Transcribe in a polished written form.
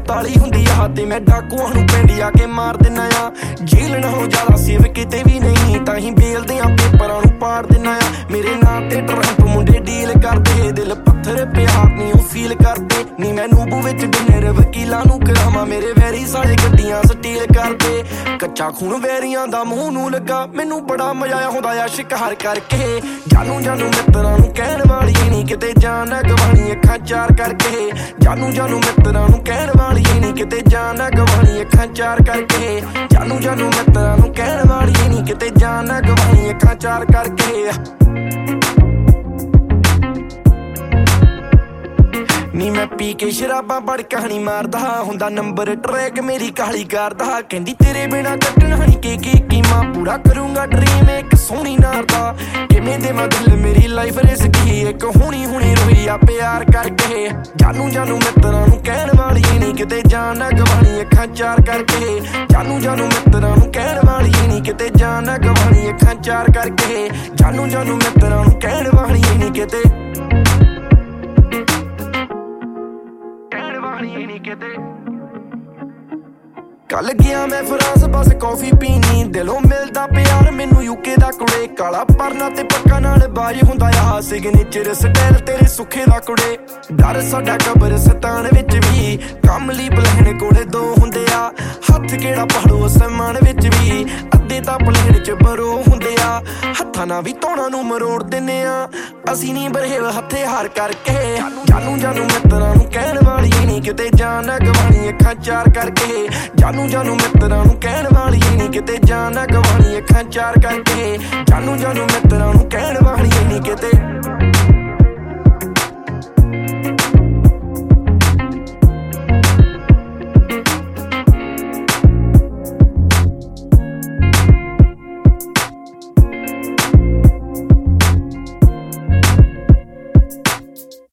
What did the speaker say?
ਤਾਲੀ ਹੁੰਦੀ ਆ ਤੇ ਮੈਂ ਡਾਕੂਆਂ ਨੂੰ ਪਿੰਡ ਆ ਕੇ ਮਾਰ ਦਿੰਨਾ ਆ। ਜੇਲ੍ਹ ਨਾਲੋਂ ਜ਼ਿਆਦਾ ਸੇਵ ਕਿਤੇ ਵੀ ਨਹੀਂ, ਤਾਂ ਹੀ ਬੇਲਦੇ ਆ ਪੇਪਰਾਂ ਨੂੰ ਪਾੜ ਦਿੰਨਾ ਆ। ਮੇਰੇ ਨਾਂ ਤੇ ਟਰੰਪ ਮੁੰਡੇ ਡੀਲ ਕਰਦੇ, ਦਿਲ ਪੱਥਰ ਪਿਆ ਨਹੀਂ ਉਹ ਫੀਲ ਕਰਦੇ। ਨੀ ਮੈਂ ਨੂਬੂ ਵਿੱਚ ਡਿਨਰ ਵਕੀਲਾਂ ਨੂੰ ਕਰਾਵਾਂ, ਮੇਰੇ ਵੈਰੀ ਸਾਰੇ ਗੱਡੀਆਂ ਸਟੀਲ ਕਰਦੇ। ਕੱਚਾ ਖੂਨ ਵੈਰੀਆਂ ਦਾ ਮੂੰਹ ਨੂੰ ਲੱਗਾ, ਮੈਨੂੰ ਬੜਾ ਮਜ਼ਾ ਆਉਂਦਾ ਆ ਸ਼ਿਕਾਰ ਕਰਕੇ। ਜਾਨੂ ਜਾਨੂ ਮਿੱਤਰਾਂ ਨੂੰ ਕਹਿਣ ਵਾਲੀ ਨਹੀਂ ਕਿਤੇ ਜਾਨ ਨਾ ਗਵਾਣੀ ਅੱਖਾਂ ਚਾਰ ਕਰਕੇ। ਜਾਨੂ ਜਾਨੂ ਮਿੱਤਰਾਂ ਨੂੰ ਕਹਿਣ ਵਾਲੀ ਨਹੀਂ ਕਿਤੇ ਜਾਨ ਨਾ ਗਵਾਣੀ ਅੱਖਾਂ ਚਾਰ ਕਰਕੇ। ਜਾਨੂ ਜਾਨੂ ਮਿੱਤਰਾਂ ਨੂੰ ਕਹਿਣ ਵਾਲੀ ਨਹੀਂ ਕਿਤੇ ਜਾਨ ਨਾ ਗਵਾਣੀ ਅੱਖਾਂ ਚਾਰ ਕਰਕੇ। ਨੀ ਮੈਂ ਪੀ ਕੇ ਸ਼ਰਾਬਾਂ ਬੜ ਕਹਾਣੀ ਮਾਰਦਾ ਹੁੰਦਾ, ਨੰਬਰ ਟਰੈਕ ਮੇਰੀ ਕਾਲੀ ਕਰਦਾ। ਕਹਿੰਦੀ ਤੇਰੇ ਬਿਨਾ ਕੱਟਣਾ ਨਹੀਂ ਕੇ ਕੀਮਾ, ਪੂਰਾ ਕਰੂੰਗਾ ਡਰੀਮ ਇੱਕ ਸੋਹਣੀ ਨਾਰ ਦਾ। ਕਿਵੇਂ ਦੇਵਾਂ ਦਿਲ ਮੇਰੀ ਲਾਈਫ ਰਿਸਕੀ, ਇੱਕ ਹੁਣੀ ਰੋਈ ਆ ਪਿਆਰ ਕਰਕੇ। ਜਾਨੂ ਜਾਨੂ ਮਿੱਤਰਾਂ ਨੂੰ ਕਹਿਣ ਵਾਲੀ ਨਹੀਂ ਕਿਤੇ ਜਾਨ ਨਾ ਗਵਾਣੀ ਅੱਖਾਂ ਚਾਰ ਕਰਕੇ। ਜਾਨੂ ਜਾਨੂ ਮਿੱਤਰਾਂ ਨੂੰ ਕਹਿਣ ਵਾਲੀ ਨਹੀਂ ਕਿਤੇ ਜਾਨ ਨਾ ਗਵਾਣੀ ਅੱਖਾਂ ਚਾਰ ਕਰਕੇ। ਜਾਨੂ ਜਾਨੂ ਮਿੱਤਰਾਂ ਨੂੰ ਕਹਿਣ ਵਾਲੀ ਨਹੀਂ ਕਿਤੇ ਕੱਲ ਗਿਆ ਮੈਂ ਫਰਾਂਸ ਬਸ ਕੌਫੀ ਪੀਣੀ, ਦਿਲੋਂ ਮਿਲਦਾ ਪਿਆਰ ਮੈਨੂੰ ਯੂਕੇ ਦਾ ਕੁੜੇ। ਕਾਲਾ ਪਰਨਾ ਤੇ ਪੱਕਾ ਨਾਲ ਬਾਜ ਹੁੰਦਾ ਆ, ਸਿਗਨੇਚਰ ਸਟਾਈਲ ਤੇਰੇ ਸੁੱਖੇ ਦਾ ਕੁੜੇ। ਡਰ ਸਾਡਾ ਕਬਰਸਤਾਨ ਵਿੱਚ ਵੀ, ਕੰਮ ਲਈ ਪਲੈਨ ਕੋਲੇ ਦੋ ਹੁੰਦੇ ਆ। ਹੱਥ ਕਿਹੜਾ ਪਹਾੜੋ ਅਸਮਾਨ ਵਿੱਚ ਵੀ, ਅੱਧੇ ਤਾਂ ਪਲੇਨ ਚ ਬਰੋ ਹੁੰਦੇ ਆ। ਹੱਥਾਂ ਨਾਲ ਵੀ ਧੌਣਾ ਨੂੰ ਮਰੋੜ ਦਿੰਨੇ ਆ, ਅਸੀਂ ਨੀ ਬਰੇਵ ਹੱਥੇ ਹਾਰ ਕਰਕੇ। ਜਾਨੂ ਜਾਨੂ ਮਿੱਤਰਾਂ ਨੂੰ ਕਹਿਣ ਵਾਲੀ ਨਹੀਂ ਕਿਤੇ ਜਾਨ ਨਾ ਗਵਾਣੀ ਅੱਖਾਂ ਚਾਰ ਕਰਕੇ। ਜਾਨੂ ਜਾਨੂ ਮਿੱਤਰਾਂ ਨੂੰ ਕਹਿਣ ਵਾਲੀ ਨਹੀਂ ਕਿਤੇ ਜਾਨ ਨਾ ਗਵਾਣੀ ਅੱਖਾਂ ਚਾਰ ਕਰਕੇ। ਜਾਨੂ ਜਾਨੂ ਮਿੱਤਰਾਂ ਨੂੰ ਕਹਿਣ ਵਾਲੀ ਨਹੀਂ ਕਿਤੇ